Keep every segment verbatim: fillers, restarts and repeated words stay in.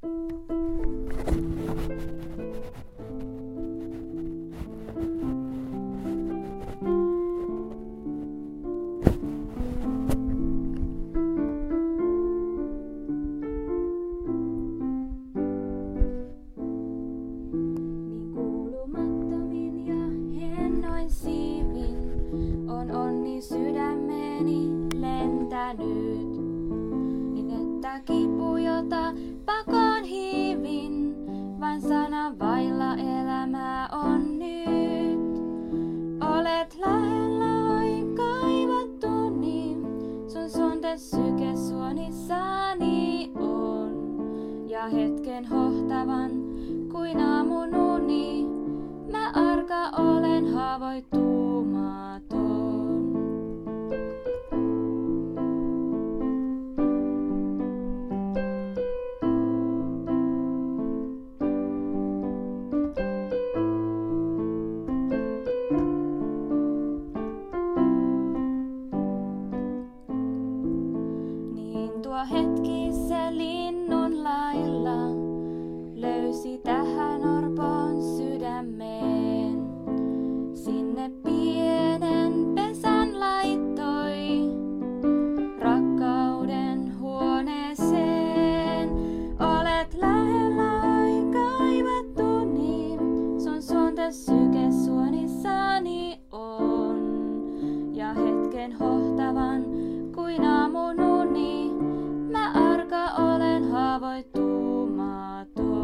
On onni sydämeni lentänyt, niin että kipu, jota pakoon hiivin, vain sana vailla elämää on nyt. Olet lähellä, oi kaivattuni, sun suonte syke suonissani on. Ja hetken hohtavan kuin aamun uni, mä arka olen haavoittumaton. Niin tuo hetki se linnun lailla löysi tähän orpon sydämeen. Sinne pienen pesän laittoi rakkauden huoneeseen. Olet lähellä, oi kaivattuni, sun suonte syke suonissani on. Ja hetken hohtavan kuin aamun uni, mä arka olen haavoittumaton.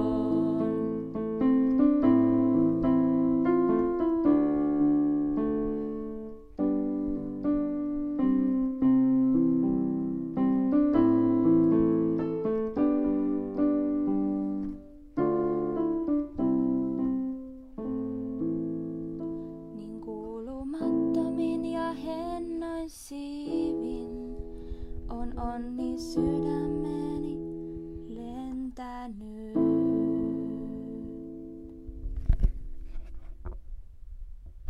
Niin kuulumattomin ja hennoin siivin on onni sydämen